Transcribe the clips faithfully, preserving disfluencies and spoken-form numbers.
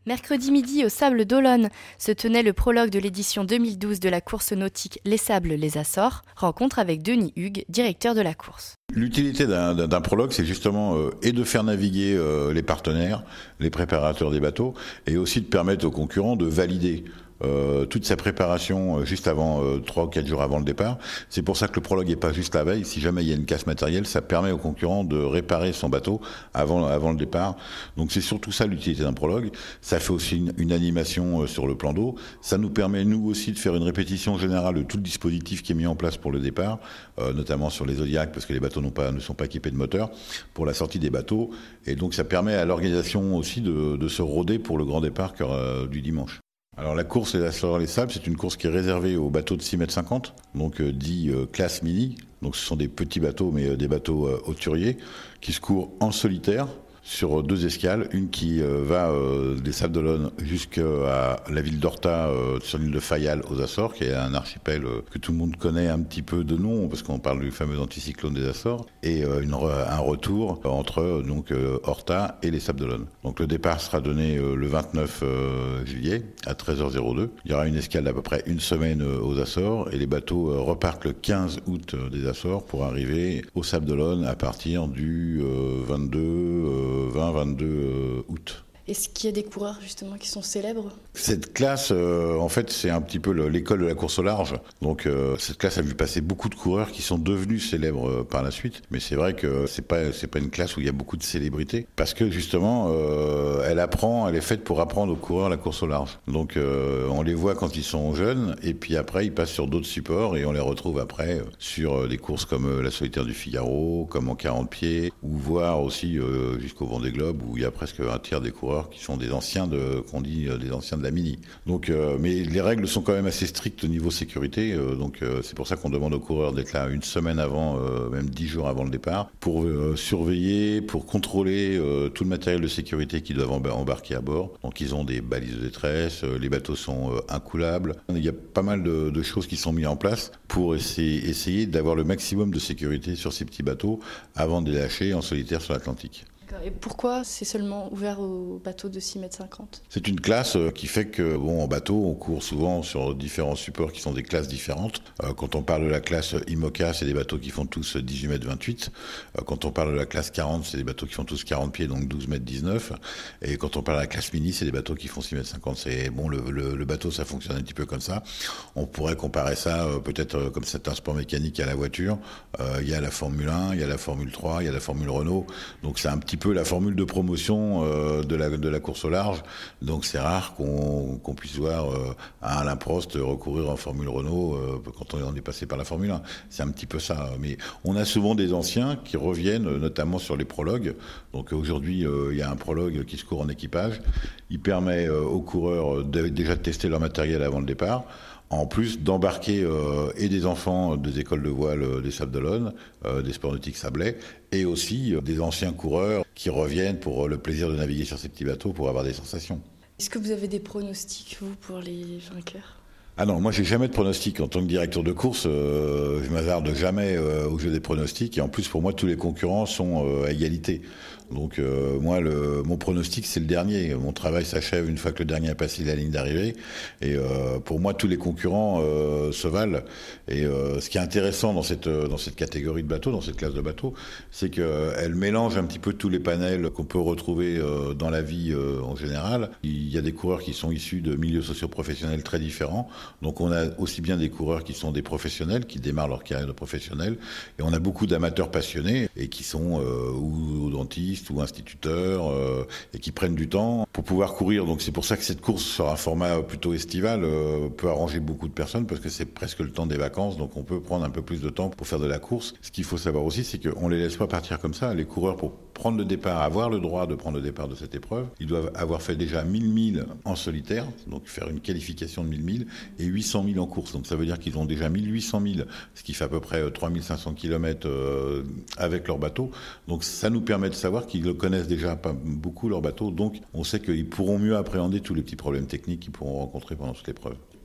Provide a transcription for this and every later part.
Mercredi midi, au Sable d'Olonne, se tenait le prologue de l'édition deux mille douze de la course nautique Les Sables les Açores. Rencontre avec Denis Hugues, directeur de la course. L'utilité d'un, d'un prologue, c'est justement euh, et de faire naviguer euh, les partenaires, les préparateurs des bateaux, et aussi de permettre aux concurrents de valider Euh, toute sa préparation euh, juste avant, euh, trois ou quatre jours avant le départ. C'est pour ça que le prologue n'est pas juste la veille. Si jamais il y a une casse matérielle, ça permet au concurrent de réparer son bateau avant, avant le départ. Donc c'est surtout ça l'utilité d'un prologue. Ça fait aussi une, une animation euh, sur le plan d'eau. Ça nous permet nous aussi de faire une répétition générale de tout le dispositif qui est mis en place pour le départ, euh, notamment sur les Zodiacs, parce que les bateaux n'ont pas, ne sont pas équipés de moteur, pour la sortie des bateaux. Et donc ça permet à l'organisation aussi de, de se roder pour le grand départ euh, du dimanche. Alors la course Les Açores les Sables, c'est une course qui est réservée aux bateaux de six mètres cinquante, donc euh, dit euh, classe mini. Donc ce sont des petits bateaux, mais euh, des bateaux euh, hauturiers, qui se courent en solitaire sur deux escales, une qui euh, va euh, des Sables d'Olonne jusqu'à la ville d'Horta, euh, sur l'île de Fayal aux Açores, qui est un archipel euh, que tout le monde connaît un petit peu de nom, parce qu'on parle du fameux anticyclone des Açores, et euh, une, un retour entre euh, donc euh, Horta et les Sables d'Olonne. Donc le départ sera donné euh, le vingt-neuf euh, juillet à treize heures deux. Il y aura une escale d'à peu près une semaine euh, aux Açores, et les bateaux euh, repartent le quinze août euh, des Açores pour arriver aux Sables d'Olonne à partir du euh, vingt-deux euh, vingt vingt-deux août. Est-ce qu'il y a des coureurs justement qui sont célèbres ? Cette classe, euh, en fait, c'est un petit peu le, l'école de la course au large. Donc euh, cette classe a vu passer beaucoup de coureurs qui sont devenus célèbres euh, par la suite. Mais c'est vrai que c'est pas c'est pas une classe où il y a beaucoup de célébrités, parce que justement, euh, elle apprend, elle est faite pour apprendre aux coureurs la course au large. Donc euh, on les voit quand ils sont jeunes, et puis après ils passent sur d'autres supports et on les retrouve après sur des courses comme la Solitaire du Figaro, comme en quarante pieds, ou voire aussi euh, jusqu'au Vendée Globe, où il y a presque un tiers des coureurs qui sont des anciens de, qu'on dit des anciens de la mini. Donc, euh, mais les règles sont quand même assez strictes au niveau sécurité. Euh, donc, euh, c'est pour ça qu'on demande aux coureurs d'être là une semaine avant, euh, même dix jours avant le départ, pour euh, surveiller, pour contrôler euh, tout le matériel de sécurité qu'ils doivent embarquer à bord. Donc, ils ont des balises de détresse, euh, les bateaux sont euh, incoulables. Il y a pas mal de, de choses qui sont mises en place pour essayer, essayer d'avoir le maximum de sécurité sur ces petits bateaux avant de les lâcher en solitaire sur l'Atlantique. Et pourquoi c'est seulement ouvert aux bateaux de six mètres cinquante ? C'est une classe qui fait que, bon, en bateau, on court souvent sur différents supports qui sont des classes différentes. Euh, quand on parle de la classe IMOCA, c'est des bateaux qui font tous dix-huit mètres vingt-huit. Euh, quand on parle de la classe quarante, c'est des bateaux qui font tous quarante pieds, donc douze mètres dix-neuf. Et quand on parle de la classe mini, c'est des bateaux qui font six mètres cinquante. C'est, bon, le, le, le bateau, ça fonctionne un petit peu comme ça. On pourrait comparer ça, euh, peut-être euh, comme c'est un sport mécanique à la voiture. Euh, il y a la Formule un, il y a la Formule trois, il y a la Formule Renault. Donc c'est un petit peu la formule de promotion euh, de, la, de la course au large. Donc c'est rare qu'on, qu'on puisse voir euh, Alain Prost recourir en Formule Renault euh, quand on est passé par la Formule un. C'est un petit peu ça. Mais on a souvent des anciens qui reviennent, notamment sur les prologues. Donc aujourd'hui, euh, il y a un prologue qui se court en équipage. Il permet euh, aux coureurs de, déjà de tester leur matériel avant le départ. En plus d'embarquer euh, et des enfants des écoles de voile euh, des Sables d'Olonne, euh, des sports nautiques sablais, et aussi euh, des anciens coureurs qui reviennent pour euh, le plaisir de naviguer sur ces petits bateaux pour avoir des sensations. Est-ce que vous avez des pronostics, vous, pour les vainqueurs ? Ah non, moi j'ai jamais de pronostic. En tant que directeur de course, euh, je m'hasarde jamais euh, au jeu des pronostics. Et en plus, pour moi, tous les concurrents sont euh, à égalité. Donc euh, moi, le, mon pronostic, c'est le dernier. Mon travail s'achève une fois que le dernier a passé la ligne d'arrivée. Et euh, pour moi, tous les concurrents euh, se valent. Et euh, ce qui est intéressant dans cette dans cette catégorie de bateaux, dans cette classe de bateaux, c'est qu'elle mélange un petit peu tous les panels qu'on peut retrouver euh, dans la vie euh, en général. Il y a des coureurs qui sont issus de milieux socio-professionnels très différents. Donc on a aussi bien des coureurs qui sont des professionnels, qui démarrent leur carrière de professionnels, et on a beaucoup d'amateurs passionnés et qui sont euh, ou dentistes ou instituteurs euh, et qui prennent du temps pour pouvoir courir. Donc c'est pour ça que cette course sur un format plutôt estival euh, peut arranger beaucoup de personnes, parce que c'est presque le temps des vacances, donc on peut prendre un peu plus de temps pour faire de la course. Ce qu'il faut savoir aussi, c'est qu'on les laisse pas partir comme ça. Les coureurs, pour prendre le départ, avoir le droit de prendre le départ de cette épreuve, ils doivent avoir fait déjà mille milles en solitaire, donc faire une qualification de mille milles, et huit cent mille en course. Donc ça veut dire qu'ils ont déjà mille huit cents milles, ce qui fait à peu près trois mille cinq cents kilomètres euh, avec leur bateau. Donc ça nous permet de savoir qu'ils le connaissent déjà pas beaucoup, leur bateau. Donc on sait qu'ils pourront mieux appréhender tous les petits problèmes techniques qu'ils pourront rencontrer pendant cette épreuve.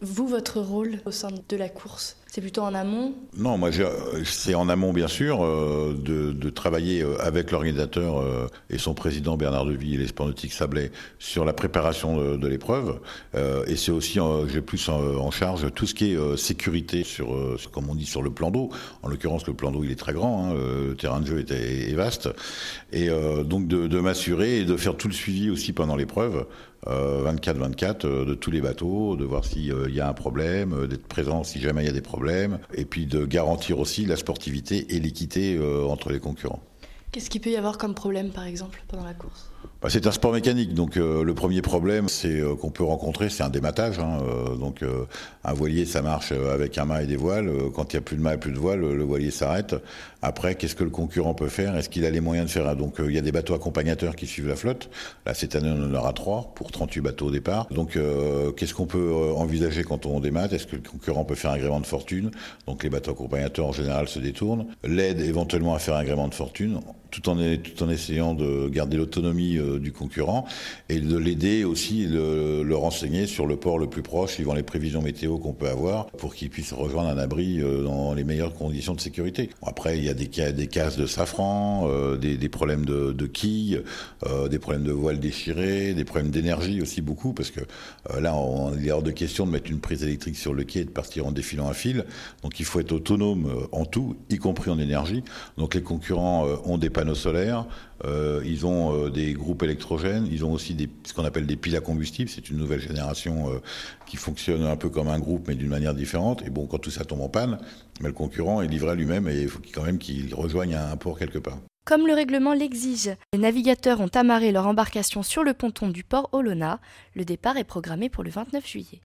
Vous, votre rôle au sein de la course, c'est plutôt en amont ? Non, moi, j'ai- c'est en amont, bien sûr, euh, de, de travailler euh, avec l'organisateur euh, et son président Bernard Deville et les Sports Nautiques Sablé sur la préparation de, de l'épreuve. Euh, et c'est aussi, euh, j'ai plus en, en charge tout ce qui est euh, sécurité sur, euh, sur, comme on dit, sur le plan d'eau. En l'occurrence, le plan d'eau, il est très grand, hein, le terrain de jeu est, est vaste. Et euh, donc de, de m'assurer et de faire tout le suivi aussi pendant l'épreuve. Euh, vingt-quatre vingt-quatre euh, de tous les bateaux, de voir s'il euh, y a un problème, euh, d'être présent si jamais il y a des problèmes, et puis de garantir aussi la sportivité et l'équité euh, entre les concurrents. Qu'est-ce qu'il peut y avoir comme problème, par exemple, pendant la course ? Bah, c'est un sport mécanique, donc euh, le premier problème c'est euh, qu'on peut rencontrer, c'est un dématage. Hein, euh, donc euh, un voilier, ça marche avec un mât et des voiles. Euh, quand il n'y a plus de mât et plus de voiles, le, le voilier s'arrête. Après, qu'est-ce que le concurrent peut faire ? Est-ce qu'il a les moyens de faire ? Donc euh, il y a des bateaux accompagnateurs qui suivent la flotte. Là, cette année, on en aura trois pour trente-huit bateaux au départ. Donc euh, qu'est-ce qu'on peut envisager quand on démate ? Est-ce que le concurrent peut faire un gréement de fortune ? Donc les bateaux accompagnateurs en général se détournent. L'aide éventuellement à faire un gréement de fortune, tout en, tout en essayant de garder l'autonomie euh, du concurrent et de l'aider aussi, de le renseigner sur le port le plus proche, suivant les prévisions météo qu'on peut avoir, pour qu'il puisse rejoindre un abri euh, dans les meilleures conditions de sécurité. Bon, après, il y a des, des casses de safran, euh, des, des problèmes de, de quilles, euh, des problèmes de voiles déchirées, des problèmes d'énergie aussi beaucoup, parce que euh, là, on, il est hors de question de mettre une prise électrique sur le quai et de partir en défilant à fil. Donc il faut être autonome euh, en tout, y compris en énergie. Donc les concurrents euh, ont des panneaux solaires, euh, ils ont euh, des groupes électrogènes, ils ont aussi des, ce qu'on appelle des piles à combustible. C'est une nouvelle génération euh, qui fonctionne un peu comme un groupe, mais d'une manière différente. Et bon, quand tout ça tombe en panne, mais le concurrent est livré à lui-même et il faut quand même qu'il rejoigne un port quelque part. Comme le règlement l'exige, les navigateurs ont amarré leur embarcation sur le ponton du port Olona. Le départ est programmé pour le vingt-neuf juillet.